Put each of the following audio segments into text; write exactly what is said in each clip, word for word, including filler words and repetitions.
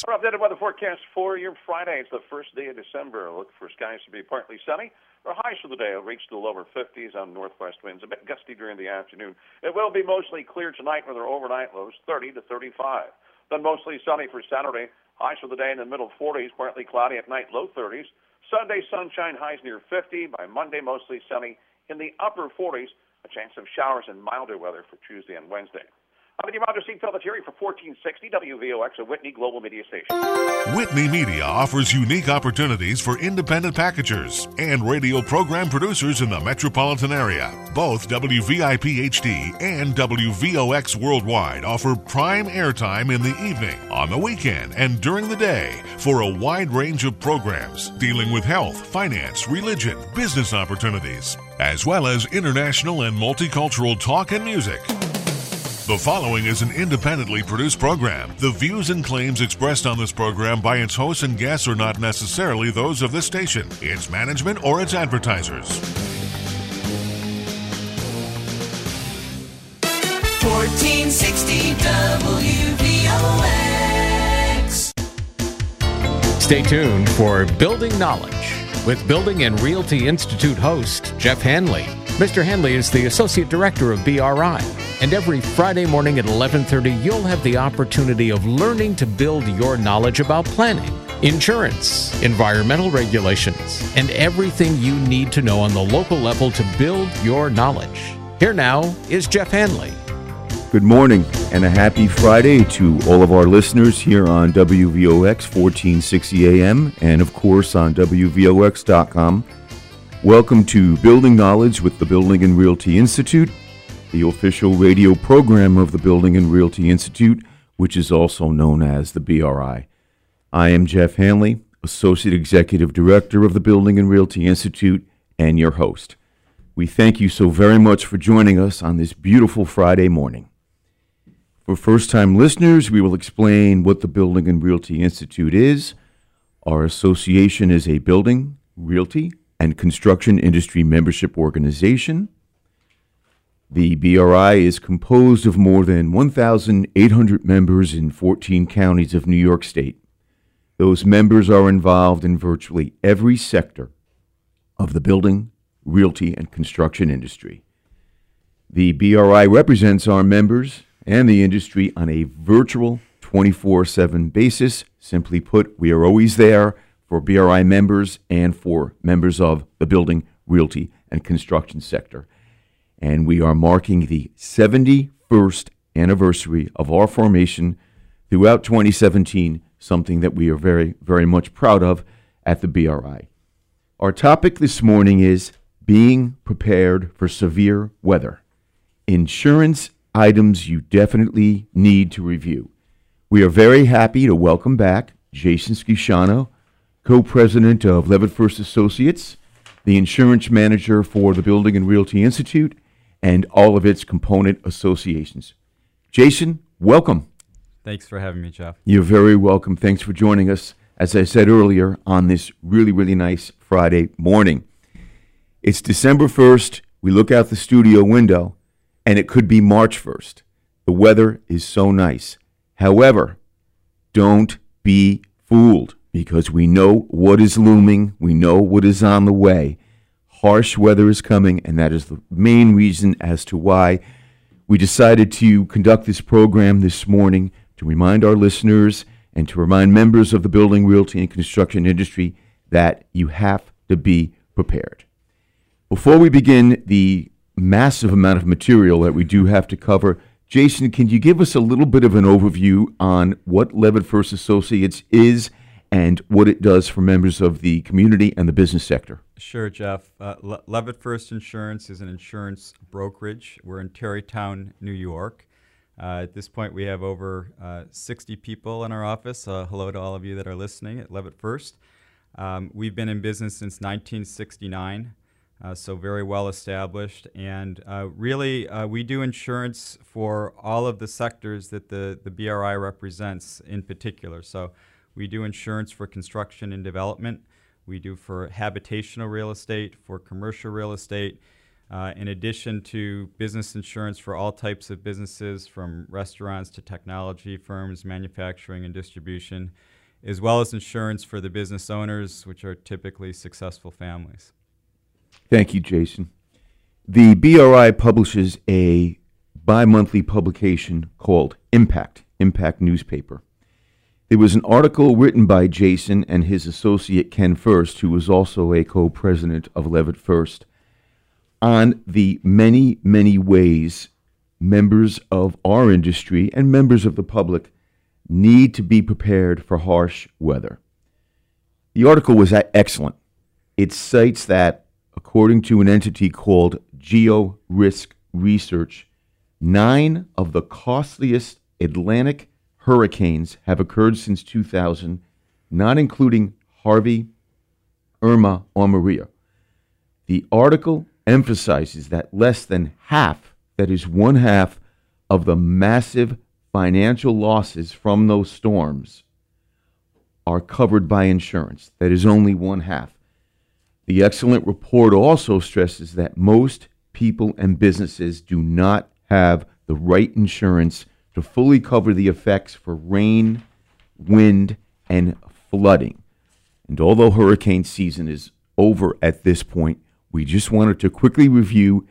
Our updated weather forecast for your Friday. It's the first day of December. Look for skies to be partly sunny. Our highs for the day will reach the lower fifties on northwest winds, a bit gusty during the afternoon. It will be mostly clear tonight with our overnight lows thirty to thirty-five. Then mostly sunny for Saturday. Highs for the day in the middle forties, partly cloudy at night, low thirties. Sunday sunshine, highs near fifty. By Monday, mostly sunny in the upper forties. A chance of showers and milder weather for Tuesday and Wednesday. I'm Meteorologist Steve Pelletieri for fourteen sixty W V O X, a Whitney Global Media Station. Whitney Media offers unique opportunities for independent packagers and radio program producers in the metropolitan area. Both W V I P H D and W V O X Worldwide offer prime airtime in the evening, on the weekend, and during the day for a wide range of programs dealing with health, finance, religion, business opportunities, as well as international and multicultural talk and music. The following is an independently produced program. The views and claims expressed on this program by its hosts and guests are not necessarily those of this station, its management, or its advertisers. fourteen sixty W V O X. Stay tuned for Building Knowledge with Building and Realty Institute host Jeff Hanley. Mister Hanley is the Associate Director of B R I. And every Friday morning at eleven thirty, you'll have the opportunity of learning to build your knowledge about planning, insurance, environmental regulations, and everything you need to know on the local level to build your knowledge. Here now is Jeff Hanley. Good morning and a happy Friday to all of our listeners here on W V O X fourteen sixty A M and, of course, on W V O X dot com. Welcome to Building Knowledge with the Building and Realty Institute, the official radio program of the Building and Realty Institute, which is also known as the B R I. I am Jeff Hanley, Associate Executive Director of the Building and Realty Institute, and your host. We thank you so very much for joining us on this beautiful Friday morning. For first-time listeners, we will explain what the Building and Realty Institute is. Our association is a building, realty, and construction industry membership organization. The B R I is composed of more than one thousand eight hundred members in fourteen counties of New York State. Those members are involved in virtually every sector of the building, realty, and construction industry. The B R I represents our members and the industry on a virtual twenty-four seven basis. Simply put, we are always there for B R I members and for members of the building, realty, and construction sector. And we are marking the seventy-first anniversary of our formation throughout twenty seventeen, something that we are very, very much proud of at the B R I. Our topic this morning is being prepared for severe weather. Insurance items you definitely need to review. We are very happy to welcome back Jason Schisciano, Co-President of Levitt First Associates, the insurance manager for the Building and Realty Institute, and all of its component associations. Jason, welcome. Thanks for having me, Jeff. You're very welcome. Thanks for joining us, as I said earlier, on this really, really nice Friday morning. It's December first. We look out the studio window, and it could be March first. The weather is so nice. However, don't be fooled, because we know what is looming. We know what is on the way. Harsh weather is coming, and that is the main reason as to why we decided to conduct this program this morning, to remind our listeners and to remind members of the building, realty, and construction industry that you have to be prepared. Before we begin the massive amount of material that we do have to cover, Jason, can you give us a little bit of an overview on what Levitt First Associates is and what it does for members of the community and the business sector? Sure, Jeff. Uh, Le- Levitt First Insurance is an insurance brokerage. We're in Tarrytown, New York. Uh, at this point, we have over uh, sixty people in our office. Uh, hello to all of you that are listening at Levitt First. Um, we've been in business since nineteen sixty-nine, uh, so very well established. And uh, really, uh, we do insurance for all of the sectors that the, the B R I represents in particular. So we do insurance for construction and development. We do for habitational real estate, for commercial real estate. Uh, in addition to business insurance for all types of businesses, from restaurants to technology firms, manufacturing and distribution, as well as insurance for the business owners, which are typically successful families. Thank you, Jason. The B R I publishes a bi-monthly publication called Impact, Impact Newspaper. There was an article written by Jason and his associate Ken First, who was also a co-president of Levitt First, on the many, many ways members of our industry and members of the public need to be prepared for harsh weather. The article was excellent. It cites that, according to an entity called Geo Risk Research, nine of the costliest Atlantic hurricanes have occurred since two thousand, not including Harvey, Irma, or Maria. The article emphasizes that less than half, that is one half, of the massive financial losses from those storms are covered by insurance. That is only one half. The excellent report also stresses that most people and businesses do not have the right insurance to fully cover the effects for rain, wind, and flooding. And although hurricane season is over at this point, we just wanted to quickly review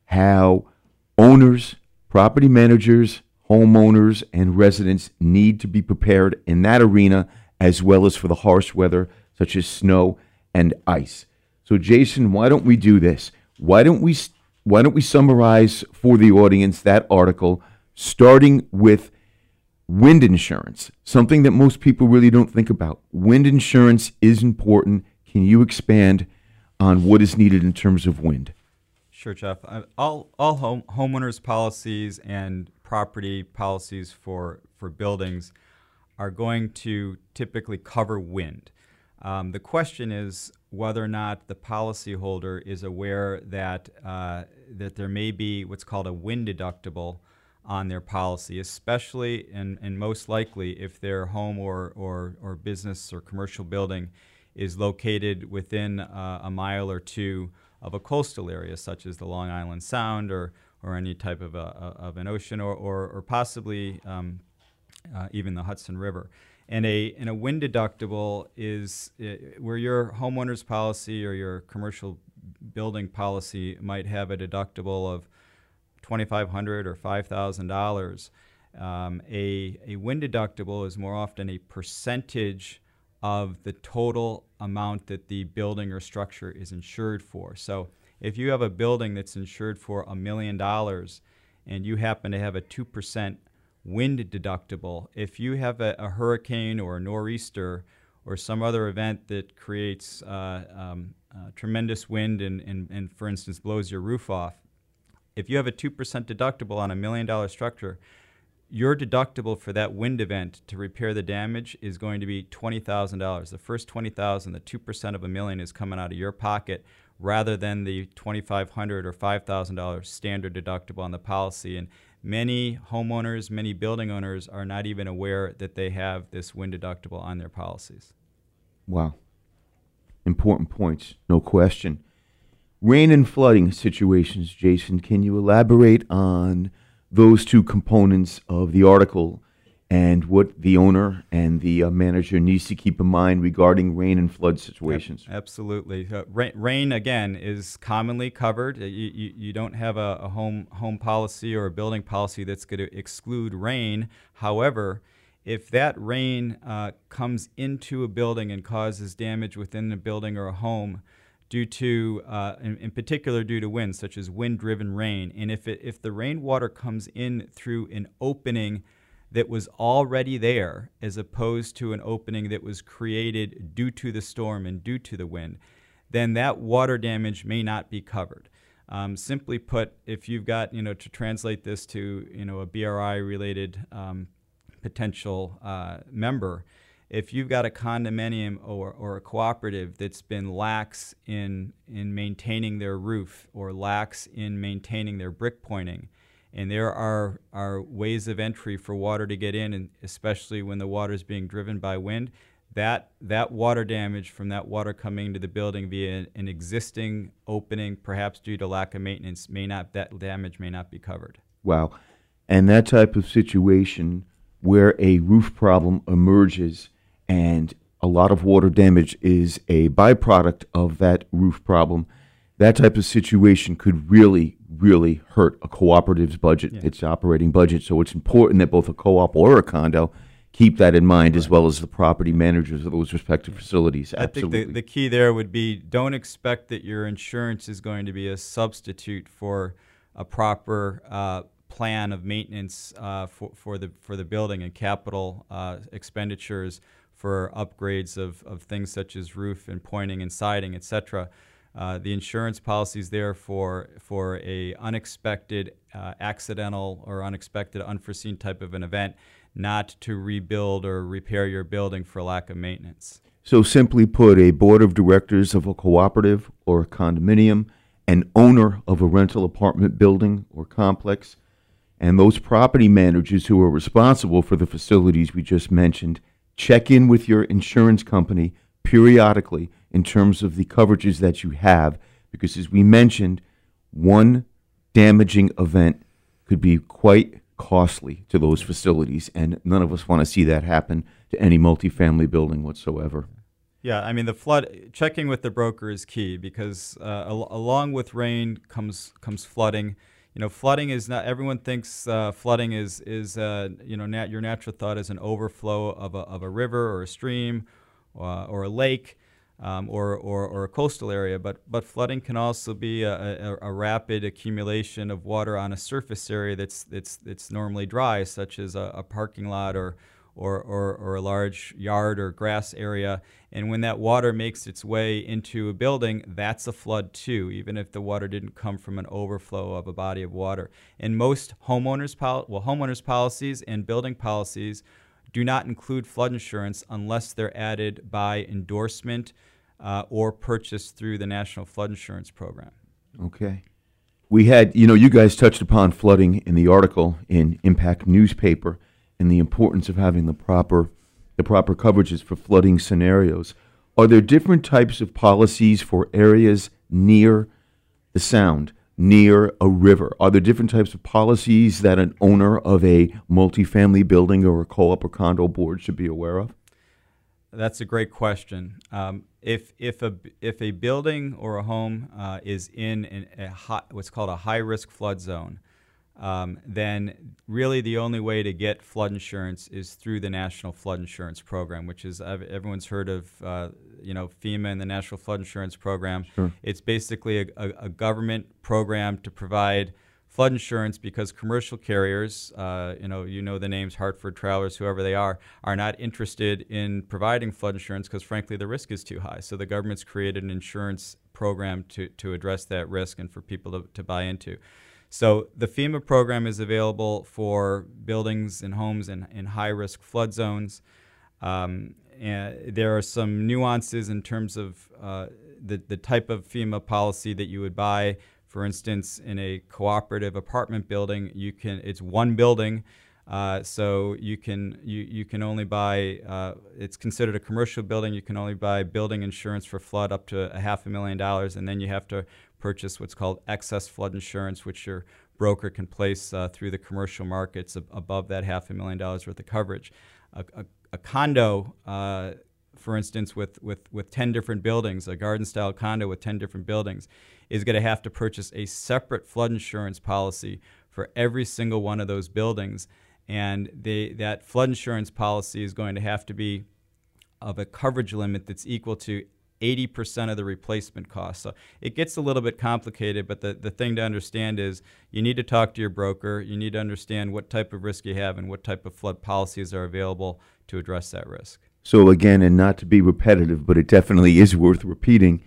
how owners, property managers, homeowners, and residents need to be prepared in that arena, as well as for the harsh weather such as snow and ice. So, Jason, why don't we do this? Why don't we why don't we summarize for the audience that article, starting with wind insurance, something that most people really don't think about. Wind insurance is important. Can you expand on what is needed in terms of wind? Sure, Jeff. Uh, all all home, homeowners policies and property policies for, for buildings are going to typically cover wind. Um, the question is whether or not the policyholder is aware that uh, that there may be what's called a wind deductible on their policy, especially and, and most likely if their home or, or, or business or commercial building is located within uh, a mile or two of a coastal area, such as the Long Island Sound or, or any type of, a, of an ocean, or, or, or possibly um, uh, even the Hudson River. And a, and a wind deductible is uh, where your homeowner's policy or your commercial building policy might have a deductible of twenty-five hundred dollars or five thousand dollars. Um, a, a wind deductible is more often a percentage of the total amount that the building or structure is insured for. So if you have a building that's insured for a million dollars and you happen to have a two percent wind deductible, if you have a, a hurricane or a nor'easter or some other event that creates uh, um, uh, tremendous wind and, and, and, for instance, blows your roof off, if you have a two percent deductible on a million dollar structure, your deductible for that wind event to repair the damage is going to be twenty thousand dollars. The first twenty thousand dollars, the two percent of a million, is coming out of your pocket rather than the twenty-five hundred dollars or five thousand dollars standard deductible on the policy. And many homeowners, many building owners are not even aware that they have this wind deductible on their policies. Wow. Important points, no question. Rain and flooding situations, Jason, can you elaborate on those two components of the article and what the owner and the uh, manager needs to keep in mind regarding rain and flood situations? Yep, absolutely. Uh, rain, rain, again, is commonly covered. You, you, you don't have a, a home home policy or a building policy that's going to exclude rain. However, if that rain uh, comes into a building and causes damage within the building or a home, due to, uh, in, in particular due to wind, such as wind-driven rain, and if it, if the rainwater comes in through an opening that was already there, as opposed to an opening that was created due to the storm and due to the wind, then that water damage may not be covered. Um, simply put, if you've got, you know, to translate this to, you know, a B R I-related um, potential uh, member, if you've got a condominium or, or a cooperative that's been lax in in maintaining their roof or lax in maintaining their brick pointing, and there are, are ways of entry for water to get in, and especially when the water is being driven by wind, that that water damage from that water coming into the building via an, an existing opening, perhaps due to lack of maintenance, may not that damage may not be covered. Wow. And that type of situation where a roof problem emerges and a lot of water damage is a byproduct of that roof problem, that type of situation could really, really hurt a cooperative's budget, Yeah. its operating budget. So it's important that both a co-op or a condo keep that in mind, as well as the property managers of those respective facilities. I Absolutely. think the, the key there would be, don't expect that your insurance is going to be a substitute for a proper uh, plan of maintenance uh, for, for the for the building and capital uh, expenditures for upgrades of, of things such as roof and pointing and siding, et cetera. Uh, the insurance policy is there for for a unexpected, uh, accidental, or unexpected, unforeseen type of an event, not to rebuild or repair your building for lack of maintenance. So simply put, a board of directors of a cooperative or a condominium, an owner of a rental apartment building or complex, and those property managers who are responsible for the facilities we just mentioned, check in with your insurance company periodically in terms of the coverages that you have, because as we mentioned, one damaging event could be quite costly to those facilities, and none of us want to see that happen to any multifamily building whatsoever. Yeah, I mean, the flood, checking with the broker is key, because uh, al- along with rain comes comes flooding. You know, flooding is not, everyone thinks uh, flooding is, is uh, you know, nat- your natural thought is an overflow of a, of a river or a stream uh, or a lake um, or, or, or a coastal area. But, but flooding can also be a, a, a rapid accumulation of water on a surface area that's, that's, that's normally dry, such as a, a parking lot or, or, or, or a large yard or grass area. And when that water makes its way into a building, that's a flood too, even if the water didn't come from an overflow of a body of water. And most homeowners, pol- well, homeowners policies and building policies do not include flood insurance unless they're added by endorsement uh, or purchased through the National Flood Insurance Program. Okay. We had, you know, you guys touched upon flooding in the article in Impact newspaper and the importance of having the proper the proper coverages for flooding scenarios. Are there different types of policies for areas near the Sound, near a river? Are there different types of policies that an owner of a multifamily building or a co-op or condo board should be aware of? That's a great question. Um, if if a if a building or a home uh, is in an, a high, what's called a high risk flood zone, um, then really the only way to get flood insurance is through the National Flood Insurance Program, which is everyone's heard of, uh, you know, FEMA and the National Flood Insurance Program. Sure. It's basically a, a, a government program to provide flood insurance, because commercial carriers, uh, you know, you know the names, Hartford, Travelers, whoever they are, are not interested in providing flood insurance because, frankly, the risk is too high. So the government's created an insurance program to, to address that risk and for people to, to buy into. So the FEMA program is available for buildings and homes in, in high-risk flood zones. Um, and there are some nuances in terms of uh, the, the type of FEMA policy that you would buy. For instance, in a cooperative apartment building, you can it's one building, uh, so you can you, you can only buy. Uh, it's considered a commercial building. You can only buy building insurance for flood up to a half a million dollars, and then you have to purchase what's called excess flood insurance, which your broker can place uh, through the commercial markets ab- above that half a million dollars worth of coverage. A, a, a condo. Uh, For instance, with, with, with ten different buildings, a garden-style condo with ten different buildings, is going to have to purchase a separate flood insurance policy for every single one of those buildings. And they, that flood insurance policy is going to have to be of a coverage limit that's equal to eighty percent of the replacement cost. So it gets a little bit complicated, but the, the thing to understand is you need to talk to your broker. You need to understand what type of risk you have and what type of flood policies are available to address that risk. So again, and not to be repetitive, but it definitely is worth repeating,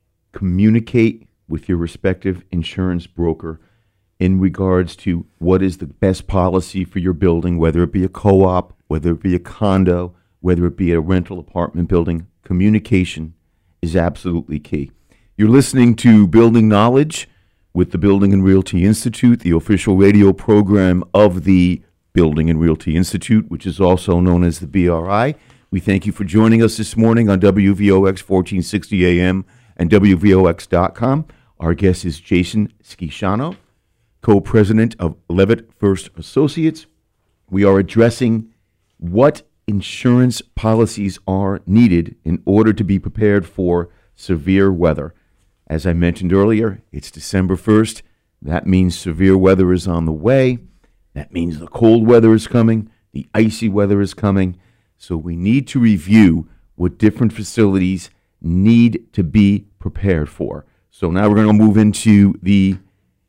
communicate with your respective insurance broker in regards to what is the best policy for your building, whether it be a co-op, whether it be a condo, whether it be a rental apartment building. Communication is absolutely key. You're listening to Building Knowledge with the Building and Realty Institute, the official radio program of the Building and Realty Institute, which is also known as the B R I. We thank you for joining us this morning on W V O X fourteen sixty A M and W V O X dot com. Our guest is Jason Schisano, co-president of Levitt First Associates. We are addressing what insurance policies are needed in order to be prepared for severe weather. As I mentioned earlier, it's December first. That means severe weather is on the way. That means the cold weather is coming. The icy weather is coming. So we need to review what different facilities need to be prepared for. So now we're going to move into the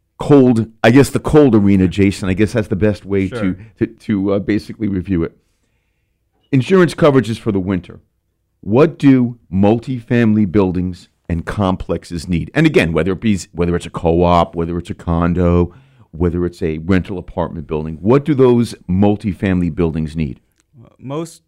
cold, I guess the cold arena, Jason. I guess that's the best way Sure. to, to, to uh, basically review it. Insurance coverages for the winter. What do multifamily buildings and complexes need? And again, whether it be whether it's a co-op, whether it's a condo, whether it's a rental apartment building, what do those multifamily buildings need? Most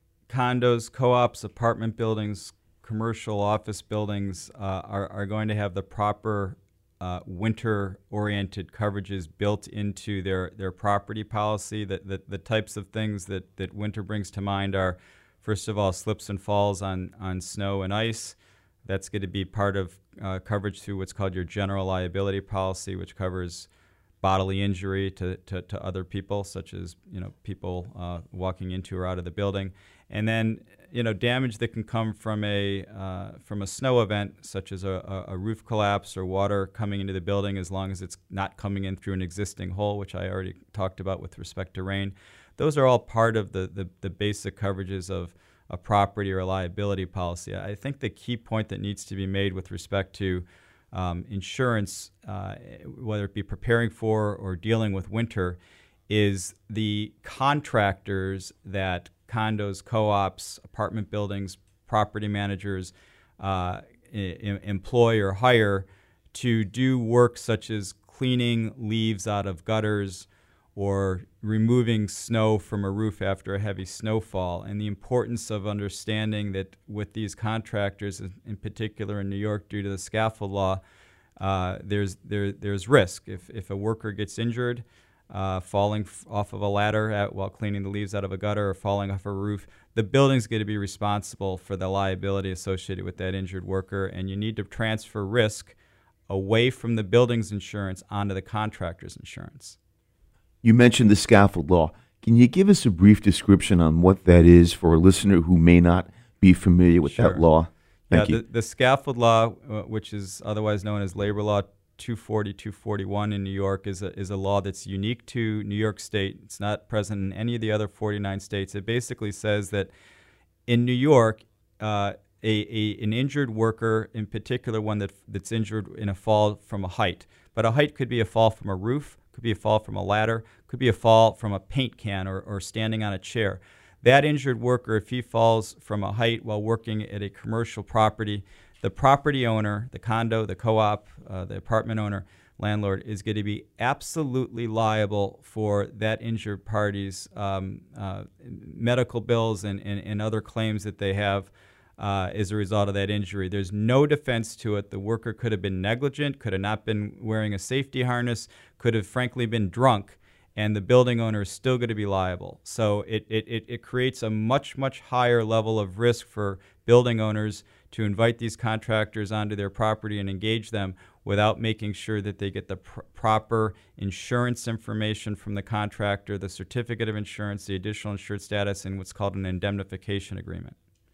condos, co-ops, apartment buildings, commercial office buildings uh, are, are going to have the proper uh, winter-oriented coverages built into their, their property policy. The, the, the types of things that, that winter brings to mind are, first of all, slips and falls on, on snow and ice. That's going to be part of uh, coverage through what's called your general liability policy, which covers bodily injury to, to, to other people, such as you know people uh, walking into or out of the building, and then you know damage that can come from a uh, from a snow event, such as a, a roof collapse or water coming into the building, as long as it's not coming in through an existing hole, which I already talked about with respect to rain. Those are all part of the the, the basic coverages of a property or a liability policy. I think the key point that needs to be made with respect to Um, insurance, uh, whether it be preparing for or dealing with winter, is the contractors that condos, co-ops, apartment buildings, property managers uh, I- employ or hire to do work such as cleaning leaves out of gutters or removing snow from a roof after a heavy snowfall, and the importance of understanding that with these contractors, in particular in New York due to the scaffold law, uh, there's there there's risk. If if a worker gets injured uh, falling f- off of a ladder at, while cleaning the leaves out of a gutter or falling off a roof, the building's going to be responsible for the liability associated with that injured worker, and you need to transfer risk away from the building's insurance onto the contractor's insurance. You mentioned the scaffold law. Can you give us a brief description on what that is for a listener who may not be familiar with Sure. that law? Thank yeah, you. The, the scaffold law, uh, which is otherwise known as Labor Law two forty, two forty-one in New York, is a, is a law that's unique to New York State. It's not present in any of the other forty-nine states. It basically says that in New York, uh, a, a an injured worker, in particular one that that's injured in a fall from a height, but a height could be a fall from a roof, could be a fall from a ladder, could be a fall from a paint can or, or standing on a chair. That injured worker, if he falls from a height while working at a commercial property, the property owner, the condo, the co-op, uh, the apartment owner, landlord, is going to be absolutely liable for that injured party's um, uh, medical bills and, and, and other claims that they have uh, as a result of that injury. There's no defense to it. The worker could have been negligent, could have not been wearing a safety harness, could have frankly been drunk, and the building owner is still going to be liable. So it, it, it, it creates a much, much higher level of risk for building owners to invite these contractors onto their property and engage them without making sure that they get the pr- proper insurance information from the contractor, the certificate of insurance, the additional insured status, and what's called an indemnification agreement.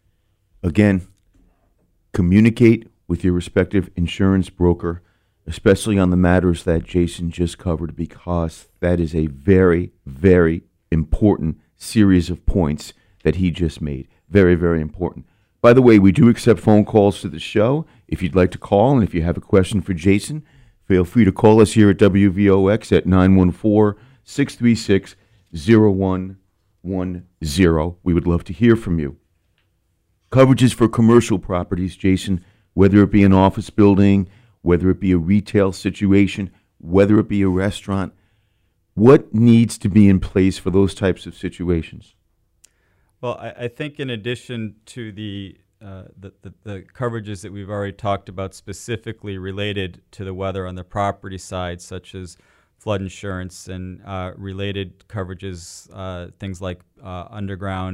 Again, communicate with your respective insurance broker, especially on the matters that Jason just covered, because that is a very, very important series of points that he just made. Very, very important. By the way, we do accept phone calls to the show. If you'd like to call and if you have a question for Jason, feel free to call us here at W V O X at nine one four, six three six, zero one one zero. We would love to hear from you. Coverages for commercial properties, Jason, whether it be an office building, whether it be a retail situation, whether it be a restaurant, what needs to be in place for those types of situations? Well, I, I think in addition to the, uh, the, the the coverages that we've already talked about specifically related to the weather on the property side, such as flood insurance and uh, related coverages, uh, things like uh, underground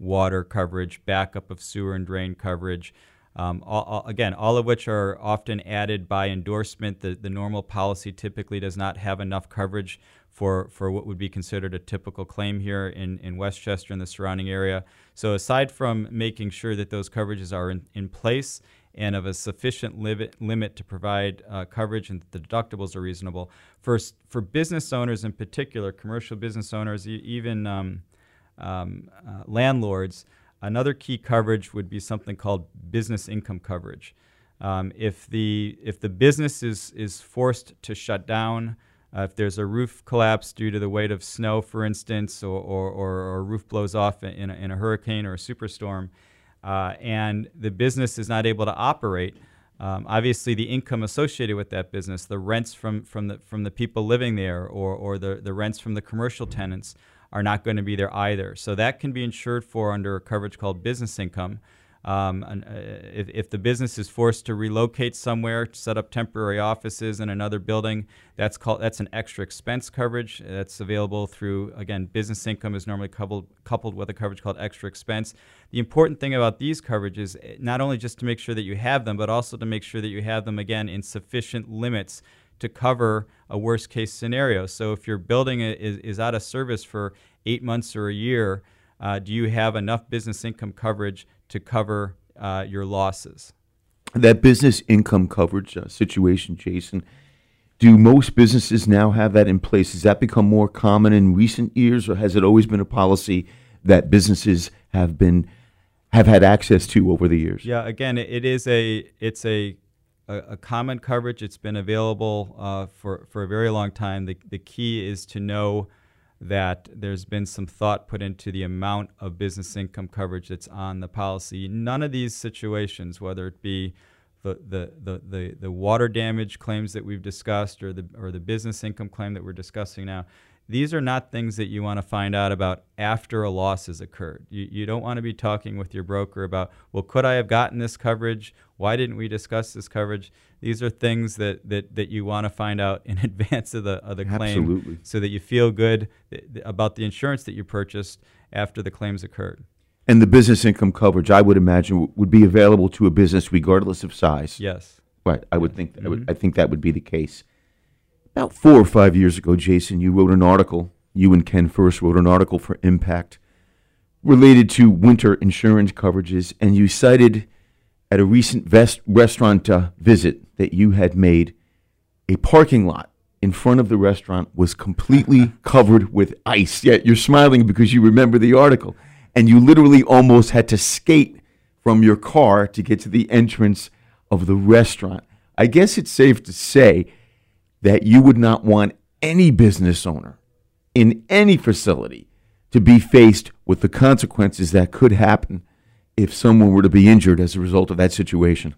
water coverage, backup of sewer and drain coverage. Um, all, all, again, all of which are often added by endorsement. The, the normal policy typically does not have enough coverage for, for what would be considered a typical claim here in, in Westchester and the surrounding area. So aside from making sure that those coverages are in, in place and of a sufficient limit, limit to provide uh, coverage and that the deductibles are reasonable, for, for business owners in particular, commercial business owners, e- even um, um, uh, landlords, another key coverage would be something called business income coverage. Um, if the if the business is is forced to shut down, uh, if there's a roof collapse due to the weight of snow, for instance, or or, or, or a roof blows off in a, in a hurricane or a superstorm, uh, and the business is not able to operate, um, obviously the income associated with that business, the rents from from the from the people living there, or or the the rents from the commercial tenants, are not going to be there either. So that can be insured for under a coverage called business income. Um, and, uh, if, if the business is forced to relocate somewhere, set up temporary offices in another building, that's called that's an extra expense coverage. That's available through, again, business income is normally coupled, coupled with a coverage called extra expense. The important thing about these coverages, not only just to make sure that you have them, but also to make sure that you have them, again, in sufficient limits to cover a worst case scenario. So if your building is, is out of service for eight months or a year, uh, do you have enough business income coverage to cover uh, your losses? That business income coverage uh, situation, Jason, do most businesses now have that in place? Has that become more common in recent years, or has it always been a policy that businesses have been have had access to over the years? Yeah, again, it, it is a it's a A, a common coverage. It's been available uh, for, for a very long time. The, the key is to know that there's been some thought put into the amount of business income coverage that's on the policy. None of these situations, whether it be the, the, the, the, the water damage claims that we've discussed or the, or the business income claim that we're discussing now, these are not things that you want to find out about after a loss has occurred. You, you don't want to be talking with your broker about, well, could I have gotten this coverage? Why didn't we discuss this coverage? These are things that, that, that you want to find out in advance of the, of the claim. Absolutely. So that you feel good th- about the insurance that you purchased after the claims occurred. And the business income coverage, I would imagine, w- would be available to a business regardless of size. Yes. Right. I would think. Mm-hmm. I, would, I think that would be the case. About four or five years ago, Jason, you wrote an article. You and Ken First wrote an article for Impact related to winter insurance coverages, and you cited at a recent vest restaurant uh, visit that you had made a parking lot in front of the restaurant was completely covered with ice. Yet you're smiling because you remember the article, and you literally almost had to skate from your car to get to the entrance of the restaurant. I guess it's safe to say that you would not want any business owner in any facility to be faced with the consequences that could happen if someone were to be injured as a result of that situation.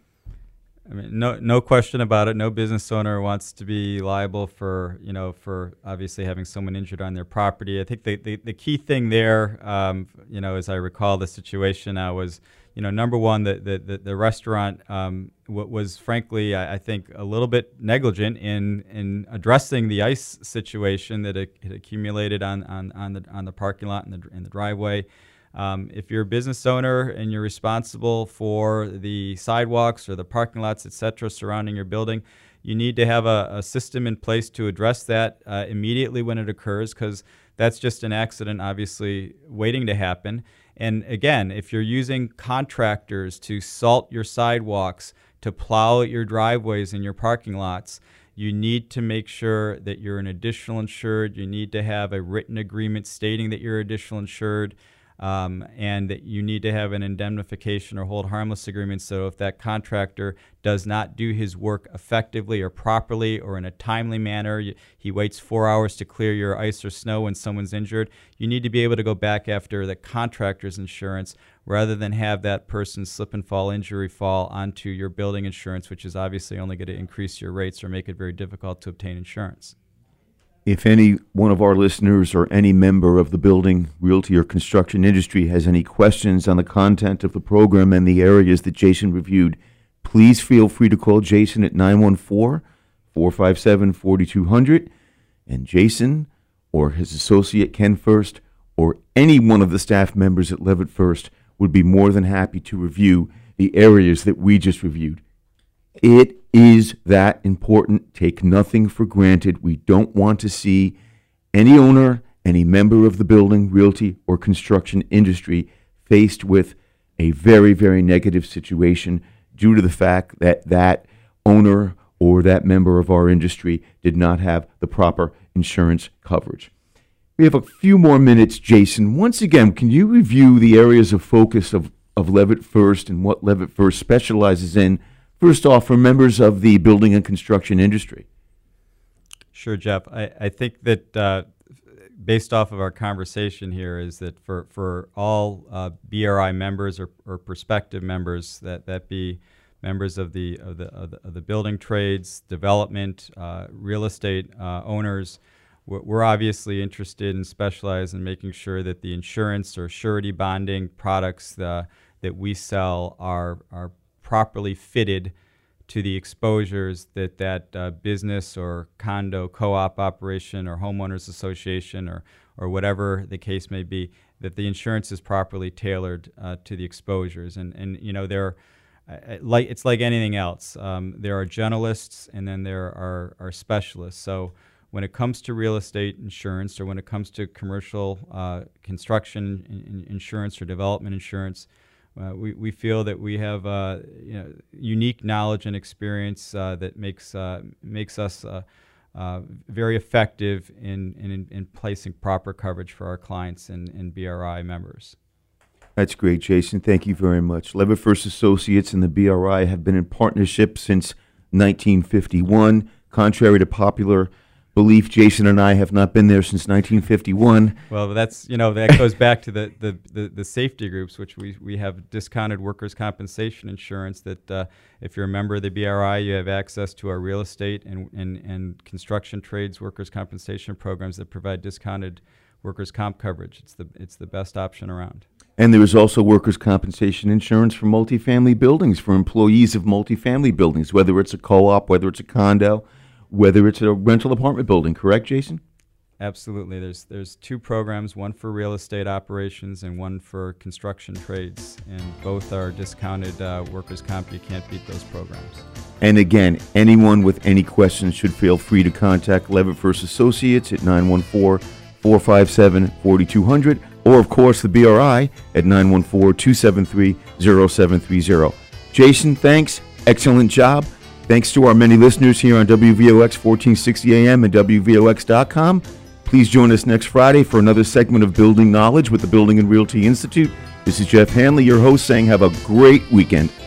I mean, no, no question about it. No business owner wants to be liable for, you know, for obviously having someone injured on their property. I think the the, the key thing there, um, you know, as I recall the situation now was, you know, number one, the the the, the restaurant um, w- was frankly, I, I think, a little bit negligent in in addressing the ice situation that it, it accumulated on, on on the on the parking lot and the in the driveway. Um, if you're a business owner and you're responsible for the sidewalks or the parking lots, et cetera, surrounding your building, you need to have a, a system in place to address that uh, immediately when it occurs, because that's just an accident, obviously, waiting to happen. And again, if you're using contractors to salt your sidewalks, to plow your driveways and your parking lots, you need to make sure that you're an additional insured. You need to have a written agreement stating that you're additional insured. Um, and that you need to have an indemnification or hold harmless agreement, so if that contractor does not do his work effectively or properly or in a timely manner, you, he waits four hours to clear your ice or snow when someone's injured, you need to be able to go back after the contractor's insurance rather than have that person slip and fall injury fall onto your building insurance, which is obviously only going to increase your rates or make it very difficult to obtain insurance. If any one of our listeners or any member of the building, realty, or construction industry has any questions on the content of the program and the areas that Jason reviewed, please feel free to call Jason at nine one four, four five seven, four two zero zero, and Jason or his associate Ken First or any one of the staff members at Levitt First would be more than happy to review the areas that we just reviewed. It is that important. Take nothing for granted. We don't want to see any owner, any member of the building, realty, or construction industry faced with a very, very negative situation due to the fact that that owner or that member of our industry did not have the proper insurance coverage. We have a few more minutes, Jason. Once again, can you review the areas of focus of, of Levitt First and what Levitt First specializes in, first off, for members of the building and construction industry? Sure, Jeff. I, I think that uh, based off of our conversation here is that for, for all uh, B R I members or, or prospective members, that, that be members of the, of the, of the, of the building trades, development, uh, real estate uh, owners, we're, we're obviously interested and specialize in making sure that the insurance or surety bonding products uh, that we sell are, are properly fitted to the exposures that that uh, business or condo co-op operation or homeowners association or, or whatever the case may be, that the insurance is properly tailored uh, to the exposures. And, and you know, there, uh, like it's like anything else. Um, there are generalists and then there are, are specialists. So when it comes to real estate insurance or when it comes to commercial uh, construction in, in insurance or development insurance, Uh, we, we feel that we have uh, you know, unique knowledge and experience uh, that makes uh, makes us uh, uh, very effective in, in, in placing proper coverage for our clients and, and B R I members. That's great, Jason. Thank you very much. Levitt First Associates and the B R I have been in partnership since nineteen fifty-one. Contrary to popular belief, Jason and I have not been there since nineteen fifty-one. Well, that's, you know, that goes back to the, the, the, the safety groups, which we, we have discounted workers' compensation insurance that uh, if you're a member of the B R I, you have access to our real estate and, and, and construction trades workers' compensation programs that provide discounted workers' comp coverage. It's the, it's the best option around. And there is also workers' compensation insurance for multifamily buildings, for employees of multifamily buildings, whether it's a co-op, whether it's a condo, whether it's a rental apartment building, correct, Jason? Absolutely. There's there's two programs, one for real estate operations and one for construction trades, and both are discounted uh, workers' comp. You can't beat those programs. And again, anyone with any questions should feel free to contact Levitt First Associates at nine one four, four five seven, four two zero zero, or of course the B R I at nine one four, two seven three, zero seven three zero. Jason, thanks. Excellent job. Thanks to our many listeners here on W V O X fourteen sixty A M and W V O X dot com. Please join us next Friday for another segment of Building Knowledge with the Building and Realty Institute. This is Jeff Hanley, your host, saying have a great weekend.